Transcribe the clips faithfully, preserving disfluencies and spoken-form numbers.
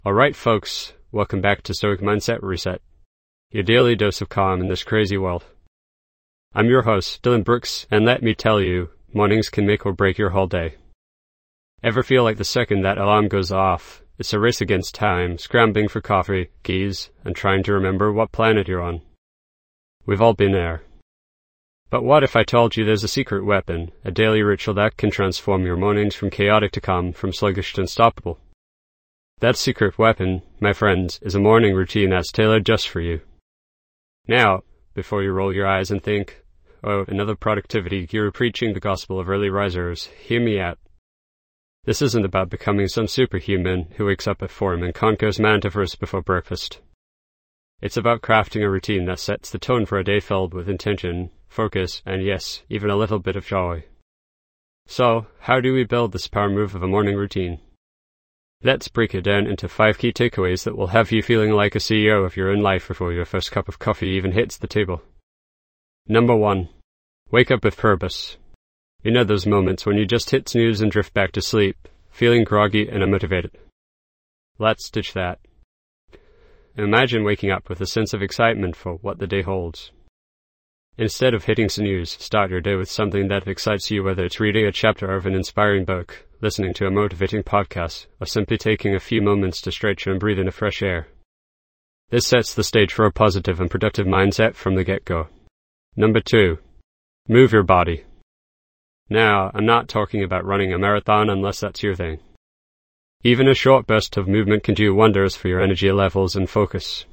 Alright folks, welcome back to Stoic Mindset Reset, your daily dose of calm in this crazy world. I'm your host, Dylan Brooks, and let me tell you, mornings can make or break your whole day. Ever feel like the second that alarm goes off, it's a race against time, scrambling for coffee, keys, and trying to remember what planet you're on? We've all been there. But what if I told you there's a secret weapon, a daily ritual that can transform your mornings from chaotic to calm, from sluggish to unstoppable? That secret weapon, my friends, is a morning routine that's tailored just for you. Now, before you roll your eyes and think, oh, another productivity guru preaching the gospel of early risers, hear me out. This isn't about becoming some superhuman who wakes up at four and conquers Mount Everest before breakfast. It's about crafting a routine that sets the tone for a day filled with intention, focus, and yes, even a little bit of joy. So, how do we build this power move of a morning routine? Let's break it down into five key takeaways that will have you feeling like a C E O of your own life before your first cup of coffee even hits the table. Number one, wake up with purpose. You know those moments when you just hit snooze and drift back to sleep, feeling groggy and unmotivated. Let's ditch that. Imagine waking up with a sense of excitement for what the day holds. Instead of hitting snooze, start your day with something that excites you, whether it's reading a chapter of an inspiring book, listening to a motivating podcast, or simply taking a few moments to stretch and breathe in the fresh air. This sets the stage for a positive and productive mindset from the get-go. Number two, move your body. Now, I'm not talking about running a marathon unless that's your thing. Even a short burst of movement can do wonders for your energy levels and focus.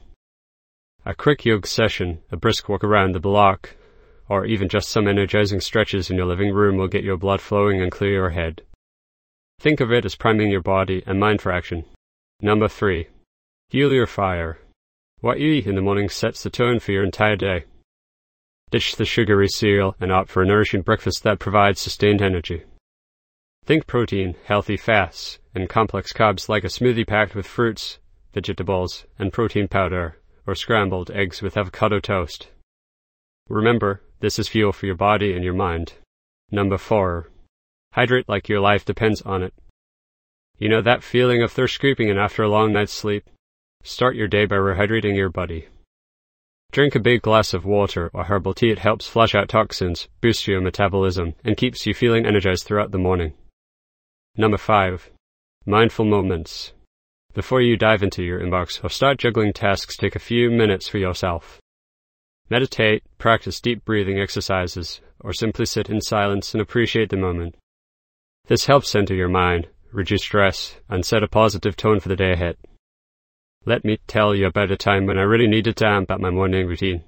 A quick yoga session, a brisk walk around the block, or even just some energizing stretches in your living room will get your blood flowing and clear your head. Think of it as priming your body and mind for action. Number three, fuel your fire. What you eat in the morning sets the tone for your entire day. Ditch the sugary cereal and opt for a nourishing breakfast that provides sustained energy. Think protein, healthy fats, and complex carbs like a smoothie packed with fruits, vegetables, and protein powder, or scrambled eggs with avocado toast. Remember, this is fuel for your body and your mind. Number four, hydrate like your life depends on it. You know that feeling of thirst creeping in after a long night's sleep? Start your day by rehydrating your body. Drink a big glass of water or herbal tea. It helps flush out toxins, boosts your metabolism, and keeps you feeling energized throughout the morning. Number five, mindful moments. Before you dive into your inbox or start juggling tasks, take a few minutes for yourself. Meditate, practice deep breathing exercises, or simply sit in silence and appreciate the moment. This helps center your mind, reduce stress, and set a positive tone for the day ahead. Let me tell you about a time when I really needed to amp up my morning routine.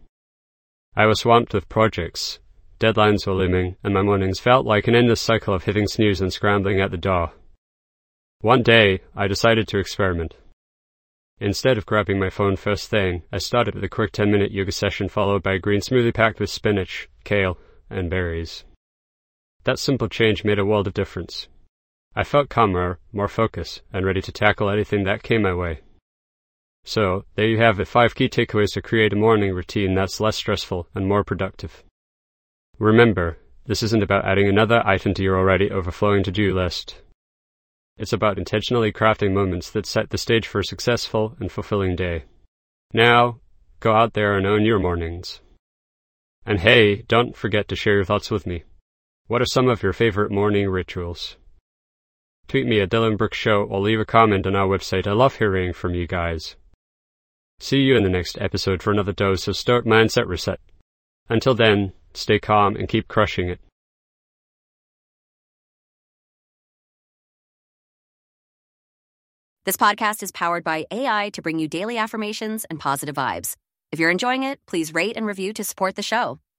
I was swamped with projects, deadlines were looming, and my mornings felt like an endless cycle of hitting snooze and scrambling at the door. One day, I decided to experiment. Instead of grabbing my phone first thing, I started with a quick ten-minute yoga session followed by a green smoothie packed with spinach, kale, and berries. That simple change made a world of difference. I felt calmer, more focused, and ready to tackle anything that came my way. So, there you have it, five key takeaways to create a morning routine that's less stressful and more productive. Remember, this isn't about adding another item to your already overflowing to-do list. It's about intentionally crafting moments that set the stage for a successful and fulfilling day. Now, go out there and own your mornings. And hey, don't forget to share your thoughts with me. What are some of your favorite morning rituals? Tweet me at Dylan Brooks Show or leave a comment on our website. I love hearing from you guys. See you in the next episode for another dose of Stoic Mindset Reset. Until then, stay calm and keep crushing it. This podcast is powered by A I to bring you daily affirmations and positive vibes. If you're enjoying it, please rate and review to support the show.